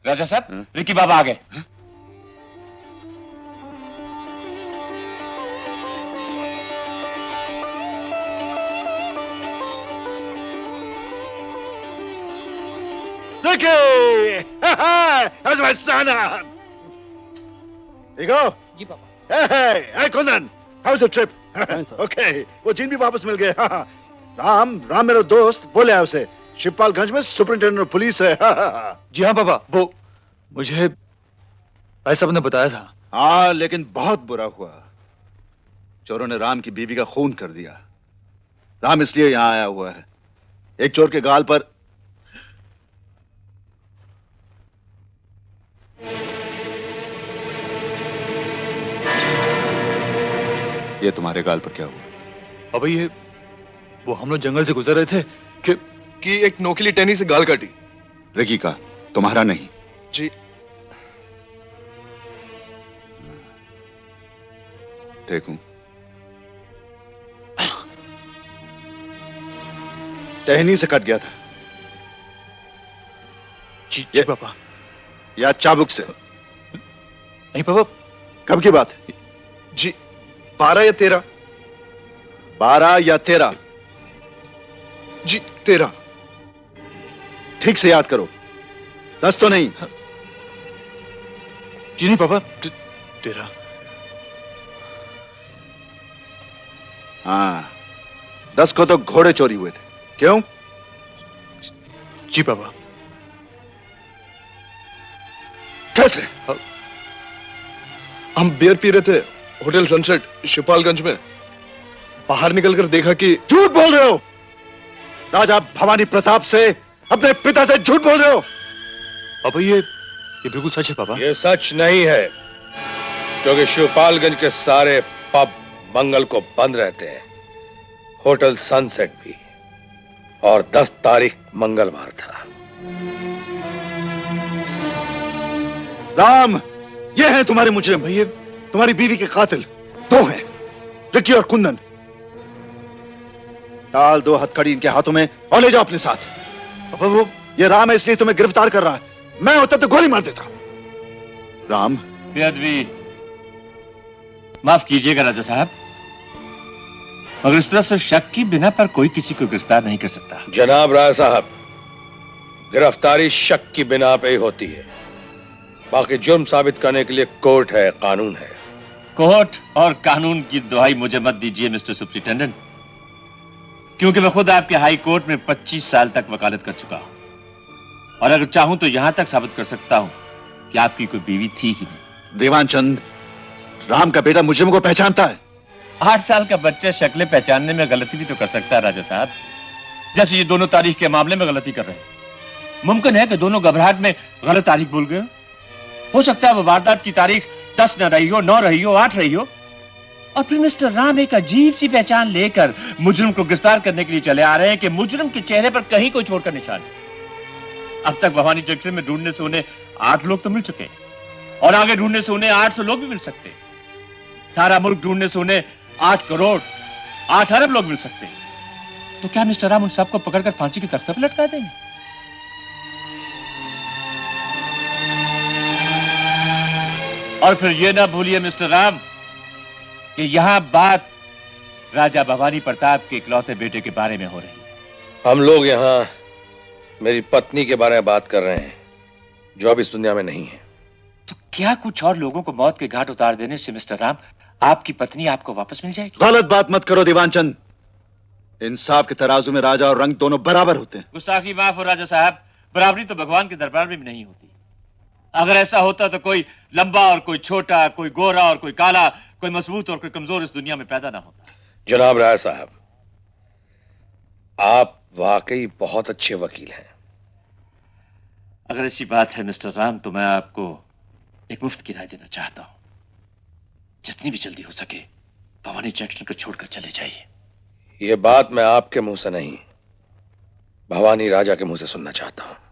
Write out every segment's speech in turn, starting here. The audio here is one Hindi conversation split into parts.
राजा साहब, रिकी बाबा आ गए। Ricky! How's my son? There you go. जी पापा। Hey, Kundan. How's the trip? Fine, sir. Okay. वो जिन भी वापस मिल गए। राम मेरा दोस्त बोले है उसे शिवपालगंज में सुपरिंटेंडेंट पुलिस है। जी हाँ पापा, वो मुझे भाई साहब ने बताया था। हाँ, लेकिन बहुत बुरा हुआ। चोरों ने राम की बीवी का खून कर दिया। राम इसलिए यहां आया हुआ है। एक चोर के गाल पर ये तुम्हारे गाल पर क्या हुआ? पापा ये वो हम लोग जंगल से गुजर रहे थे कि एक नोकीली टहनी से गाल काटी। रिकी का, तुम्हारा नहीं। जी। देखूं। टहनी से कट गया था। जी पापा। या चाबुक से? नहीं पापा। कब की बात है? जी 12 या 13। 12 या 13? जी 13। ठीक से याद करो, 10 तो नहीं। जी नहीं पापा, 13। हाँ, 10 को तो घोड़े चोरी हुए थे। क्यों? जी पापा। कैसे? हम बियर पी रहे थे होटल सनसेट शिवपालगंज में। बाहर निकलकर देखा कि झूठ बोल रहे हो। राजा भवानी प्रताप से, अपने पिता से झूठ बोल रहे हो। पापा ये बिल्कुल सच है पापा। ये सच नहीं है, क्योंकि शिवपालगंज के सारे पब मंगल को बंद रहते हैं, होटल सनसेट भी। और 10 तारीख मंगलवार था। राम, ये हैं तुम्हारे मुजरिम। भैया, तुम्हारी बीवी के कातिल 2 हैं, रिकी और कुंदन। डाल दो हथकड़ी इनके हाथों में और ले जाओ अपने साथ। पापा वो ये राम है इसलिए तुम्हें गिरफ्तार कर रहा है। मैं होता तो गोली मार देता। राम, बेअदबी माफ कीजिएगा राजा साहब, मगर इस तरह से शक की बिना पर कोई किसी को गिरफ्तार नहीं कर सकता। जनाब राय साहब, गिरफ्तारी शक की बिना पे ही होती है। बाकी जुर्म साबित करने के लिए कोर्ट है, कानून है। कोर्ट और कानून की दुहाई मुझे मत दीजिए मिस्टर सुपरिटेंडेंट, क्योंकि मैं खुद आपके हाई कोर्ट में 25 साल तक वकालत कर चुका हूं और अगर चाहूं तो यहां तक साबित कर सकता हूं कि आपकी कोई बीवी थी ही नहीं। देवानचंद, राम का बेटा मुजरिम को पहचानता है। 8 साल का बच्चा शक्लें पहचानने में गलती भी तो कर सकता है राजा साहब, जैसे ये दोनों तारीख के मामले में गलती कर रहे हैं। मुमकिन है कि दोनों घबराहट में गलत तारीख भूल गए हो सकता है वो वारदात की तारीख 10 न रही हो, 9 रही हो, 8 रही हो, और फिर मिस्टर राम एक अजीब सी पहचान लेकर मुजरिम को गिरफ्तार करने के लिए चले आ रहे हैं कि मुजरिम के चेहरे पर कहीं कोई छोड़ का निशान है। अब तक भवानी जंक्शन में ढूंढने से उन्हें 8 लोग तो मिल चुके और आगे ढूंढने से उन्हें 800 लोग भी मिल सकते। सारा मुल्क ढूंढने से उन्हें 8 करोड़ 8 अरब लोग मिल सकते हैं। तो क्या मिस्टर राम उन सबको पकड़कर फांसी की तख्ते पर लटका देंगे? और फिर यह ना भूलिए मिस्टर राम कि यहां बात राजा भवानी प्रताप के इकलौते बेटे के बारे में हो रही है। हम लोग यहाँ मेरी पत्नी के बारे में बात कर रहे हैं, जो अब इस दुनिया में नहीं है। तो क्या कुछ और लोगों को मौत के घाट उतार देने से मिस्टर राम आपकी पत्नी आपको वापस मिल जाएगी? गलत बात मत करो देवानचंद। इंसाफ के तराजू में राजा और रंग दोनों बराबर होते हैं। गुस्ताखी माफ हो राजा साहब, बराबरी तो भगवान के दरबार में भी नहीं होती। अगर ऐसा होता तो कोई लंबा और कोई छोटा, कोई गोरा और कोई काला, कोई मजबूत और कोई कमजोर इस दुनिया में पैदा ना होता। जनाब राय साहब, आप वाकई बहुत अच्छे वकील हैं। अगर ऐसी बात है मिस्टर राम तो मैं आपको एक मुफ्त की राय देना चाहता हूं। जितनी भी जल्दी हो सके भवानी जंक्शन को छोड़कर चले जाइए। यह बात मैं आपके मुंह से नहीं, भवानी राजा के मुंह से सुनना चाहता हूं।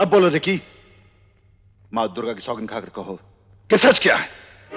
अब बोलो रिकी, मां दुर्गा की सौगंध खाकर कहो कि सच क्या है।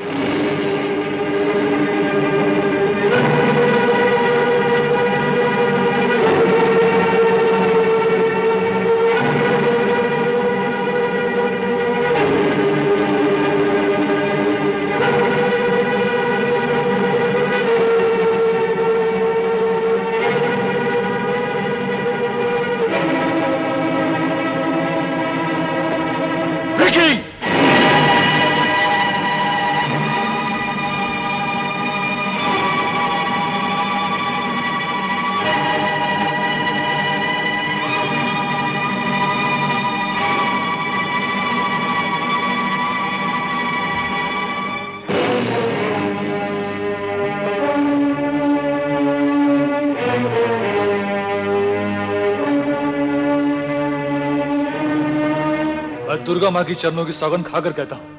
दुर्गा मां की चरणों की सौगंध खाकर कहता हूं,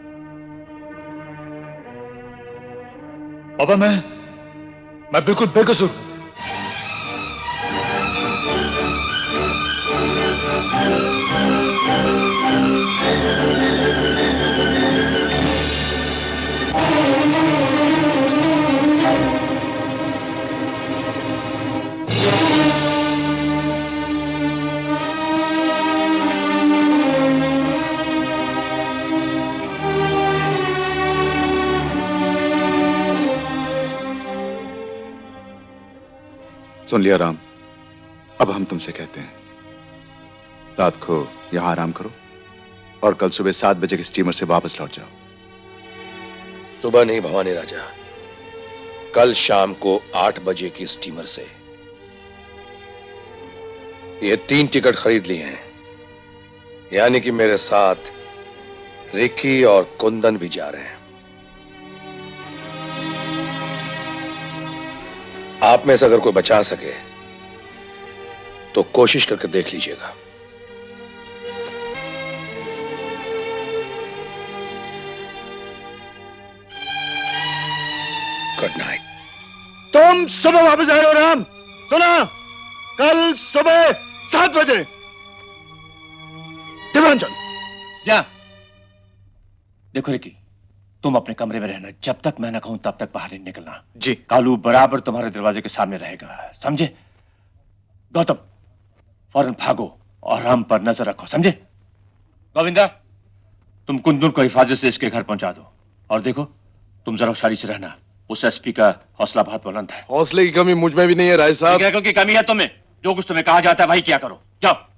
बाबा मैं बिल्कुल बेकसूर हूं। सुन लिया राम, अब हम तुमसे कहते हैं, रात को यहां आराम करो और कल सुबह 7 बजे के स्टीमर से वापस लौट जाओ। सुबह नहीं भवानी राजा, कल शाम को 8 बजे की स्टीमर से। ये 3 टिकट खरीद लिए हैं, यानी कि मेरे साथ रिकी और कुंदन भी जा रहे हैं। आप में से अगर कोई बचा सके तो कोशिश करके देख लीजिएगा। Good night. तुम सुबह वापस आए हो राम, सुना? कल सुबह 7 बजे। देवांचल जा। देखो रिकी, तुम अपने कमरे में रहना, जब तक मैं न कहूं तब तक बाहर नहीं निकलना। जी। कालू बराबर तुम्हारे दरवाजे के सामने रहेगा, समझे? गौतम, फौरन भागो और राम पर नजर रखो, समझे? गोविंदा, तुम कुंदन को हिफाजत से इसके घर पहुंचा दो। और देखो, तुम जरा होशियारी से रहना, उस एसपी का हौसला बहुत बुलंद है। हौसले की कमी मुझ में भी नहीं है राय साहब। की कमी है तुम्हें, जो कुछ तुम्हें कहा जाता है वही किया करो, जाओ।